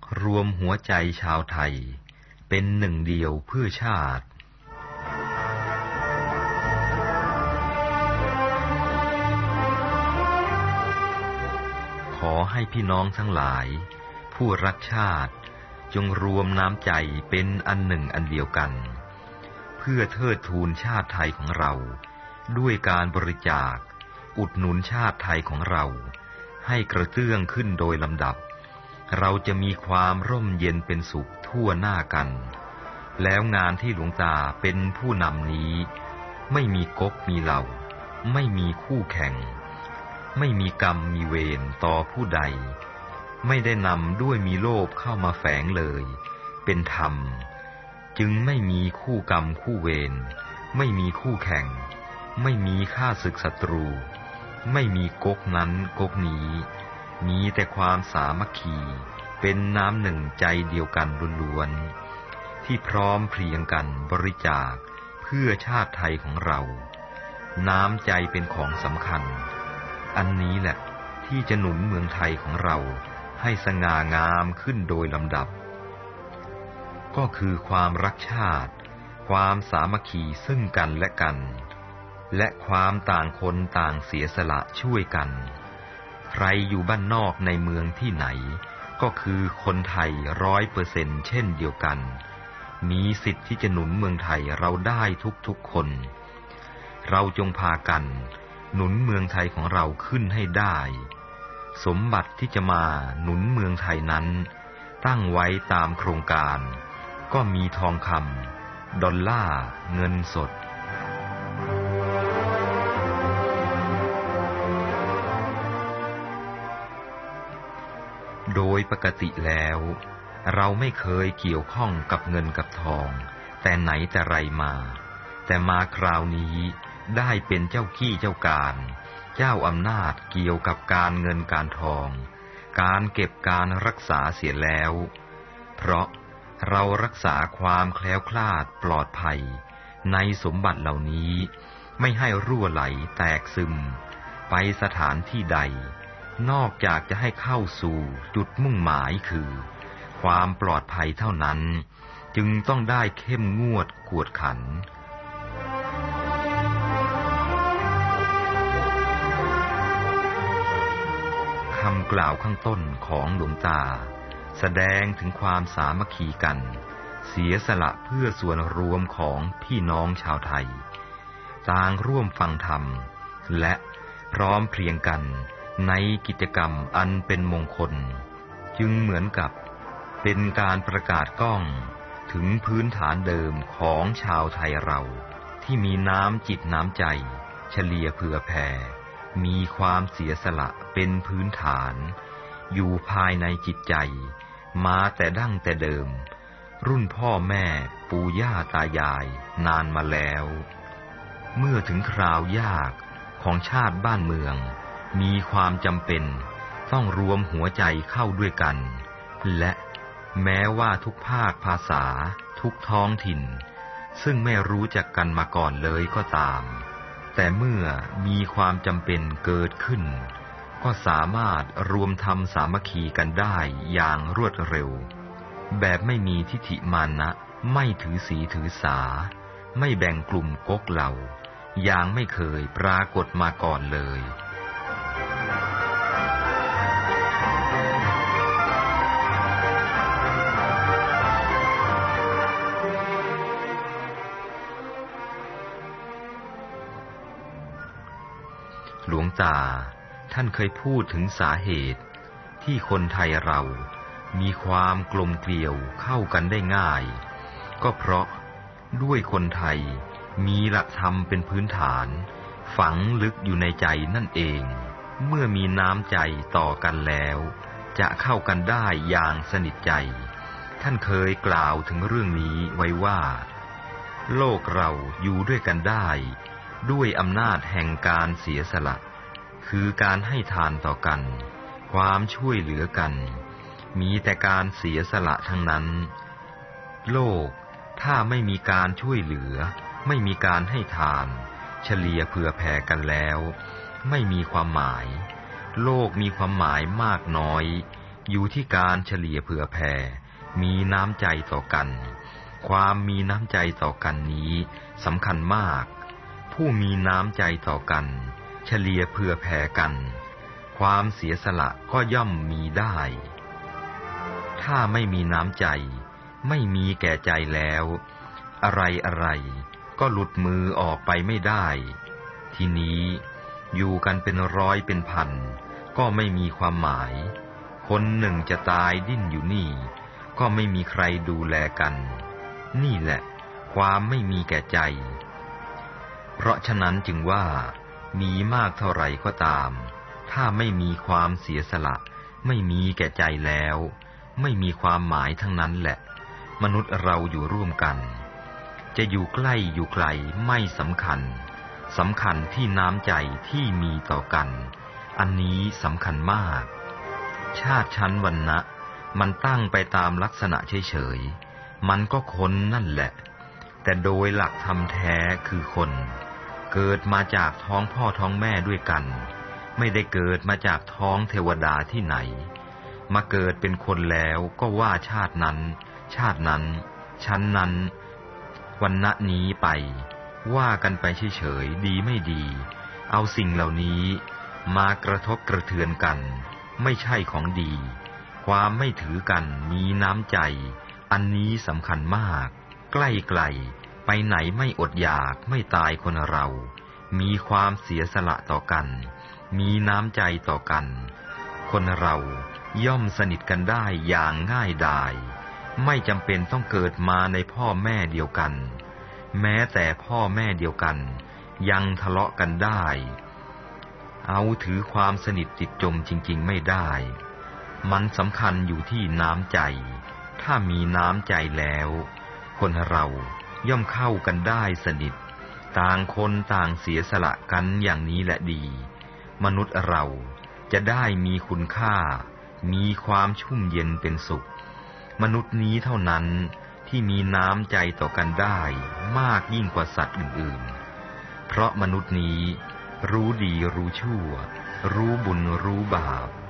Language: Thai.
รวมหัวใจชาวไทยเป็นหนึ่งเดียวเพื่อชาติขอให้พี่น้องทั้งหลายผู้รักชาติจงรวมน้ำใจเป็นอันหนึ่งอันเดียวกันเพื่อเทิดทูนชาติไทยของเราด้วยการบริจาคอุดหนุนชาติไทยของเราให้กระเตื้องขึ้นโดยลำดับเราจะมีความร่มเย็นเป็นสุขทั่วหน้ากันแล้วงานที่หลวงตาเป็นผู้นำนี้ไม่มีก๊กมีเหล่าไม่มีคู่แข่งไม่มีกรรมมีเวรต่อผู้ใดไม่ได้นำด้วยมีโลภเข้ามาแฝงเลยเป็นธรรมจึงไม่มีคู่กรรมคู่เวรไม่มีคู่แข่งไม่มีข้าศึกศัตรูไม่มีก๊กนั้นก๊กนี้มีแต่ความสามัคคีเป็นน้ำหนึ่งใจเดียวกันล้วนๆที่พร้อมเพรียงกันบริจาคเพื่อชาติไทยของเราน้ำใจเป็นของสำคัญอันนี้แหละที่จะหนุนเมืองไทยของเราให้สง่างามขึ้นโดยลำดับก็คือความรักชาติความสามัคคีซึ่งกันและกันและความต่างคนต่างเสียสละช่วยกันใครอยู่บ้านนอกในเมืองที่ไหนก็คือคนไทย100%เช่นเดียวกันมีสิทธิ์ที่จะหนุนเมืองไทยเราได้ทุกๆคนเราจงพากันหนุนเมืองไทยของเราขึ้นให้ได้สมบัติที่จะมาหนุนเมืองไทยนั้นตั้งไว้ตามโครงการก็มีทองคำดอลลาร์เงินสดโดยปกติแล้วเราไม่เคยเกี่ยวข้องกับเงินกับทองแต่ไหนแต่ไรมาแต่มาคราวนี้ได้เป็นเจ้ากี้เจ้าการเจ้าอำนาจเกี่ยวกับการเงินการทองการเก็บการรักษาเสียแล้วเพราะเรารักษาความแคล้วคลาดปลอดภัยในสมบัติเหล่านี้ไม่ให้รั่วไหลแตกซึมไปสถานที่ใดนอกจากจะให้เข้าสู่จุดมุ่งหมายคือความปลอดภัยเท่านั้นจึงต้องได้เข้มงวดกวดขันคำกล่าวข้างต้นของหลวงตาแสดงถึงความสามัคคีกันเสียสละเพื่อส่วนรวมของพี่น้องชาวไทยต่างร่วมฟังธรรมและพร้อมเพรียงกันในกิจกรรมอันเป็นมงคลจึงเหมือนกับเป็นการประกาศก้องถึงพื้นฐานเดิมของชาวไทยเราที่มีน้ำจิตน้ำใจเฉลี่ยเผื่อแผ่มีความเสียสละเป็นพื้นฐานอยู่ภายในจิตใจมาแต่ดั้งแต่เดิมรุ่นพ่อแม่ปู่ย่าตายายนานมาแล้วเมื่อถึงคราวยากของชาติบ้านเมืองมีความจำเป็นต้องรวมหัวใจเข้าด้วยกันและแม้ว่าทุกภาคภาษาทุกท้องถิ่นซึ่งไม่รู้จักกันมาก่อนเลยก็ตามแต่เมื่อมีความจำเป็นเกิดขึ้นก็สามารถรวมทำสามัคคีกันได้อย่างรวดเร็วแบบไม่มีทิฐิมานะไม่ถือศีถือสาไม่แบ่งกลุ่มก๊กเหล่าอย่างไม่เคยปรากฏมาก่อนเลยหลวงตาท่านเคยพูดถึงสาเหตุที่คนไทยเรามีความกลมเกลียวเข้ากันได้ง่ายก็เพราะด้วยคนไทยมีหลักธรรมเป็นพื้นฐานฝังลึกอยู่ในใจนั่นเองเมื่อมีน้ำใจต่อกันแล้วจะเข้ากันได้อย่างสนิทใจท่านเคยกล่าวถึงเรื่องนี้ไว้ว่าโลกเราอยู่ด้วยกันได้ด้วยอำนาจแห่งการเสียสละคือการให้ทานต่อกันความช่วยเหลือกันมีแต่การเสียสละทั้งนั้นโลกถ้าไม่มีการช่วยเหลือไม่มีการให้ทานเฉลี่ยเผื่อแผ่กันแล้วไม่มีความหมายโลกมีความหมายมากน้อยอยู่ที่การเฉลี่ยเผื่อแผ่มีน้ำใจต่อกันความมีน้ำใจต่อกันนี้สำคัญมากผู้มีน้ำใจต่อกันเฉลี่ยเผื่อแผ่กันความเสียสละก็ย่อมมีได้ถ้าไม่มีน้ำใจไม่มีแก่ใจแล้วอะไรก็หลุดมือออกไปไม่ได้ทีนี้อยู่กันเป็นร้อยเป็นพันก็ไม่มีความหมายคนหนึ่งจะตายดิ้นอยู่นี่ก็ไม่มีใครดูแลกันนี่แหละความไม่มีแก่ใจเพราะฉะนั้นจึงว่ามีมากเท่าไหร่ก็ตามถ้าไม่มีความเสียสละไม่มีแก่ใจแล้วไม่มีความหมายทั้งนั้นแหละมนุษย์เราอยู่ร่วมกันจะอยู่ใกล้อยู่ไกลไม่สำคัญสำคัญที่น้ำใจที่มีต่อกันอันนี้สำคัญมากชาติชั้นวรรณะมันตั้งไปตามลักษณะเฉยๆมันก็คนนั่นแหละแต่โดยหลักธรรมแท้คือคนเกิดมาจากท้องพ่อท้องแม่ด้วยกันไม่ได้เกิดมาจากท้องเทวดาที่ไหนมาเกิดเป็นคนแล้วก็ว่าชาตินั้นชั้นนั้นวรรณะนี้ไปว่ากันไปเฉยๆดีไม่ดีเอาสิ่งเหล่านี้มากระทบกระเทือนกันไม่ใช่ของดีความไม่ถือกันมีน้ำใจอันนี้สำคัญมากใกล้ๆไปไหนไม่อดอยากไม่ตายคนเรามีความเสียสละต่อกันมีน้ำใจต่อกันคนเราย่อมสนิทกันได้อย่างง่ายดายไม่จำเป็นต้องเกิดมาในพ่อแม่เดียวกันแม้แต่พ่อแม่เดียวกันยังทะเลาะกันได้เอาถือความสนิทติดจมจริงๆไม่ได้มันสำคัญอยู่ที่น้ำใจถ้ามีน้ำใจแล้วคนเราย่อมเข้ากันได้สนิทต่างคนต่างเสียสละกันอย่างนี้แหละดีมนุษย์เราจะได้มีคุณค่ามีความชุ่มเย็นเป็นสุขมนุษย์นี้เท่านั้นที่มีน้ำใจต่อกันได้มากยิ่งกว่าสัตว์อื่นๆเพราะมนุษย์นี้รู้ดีรู้ชั่วรู้บุญรู้บาป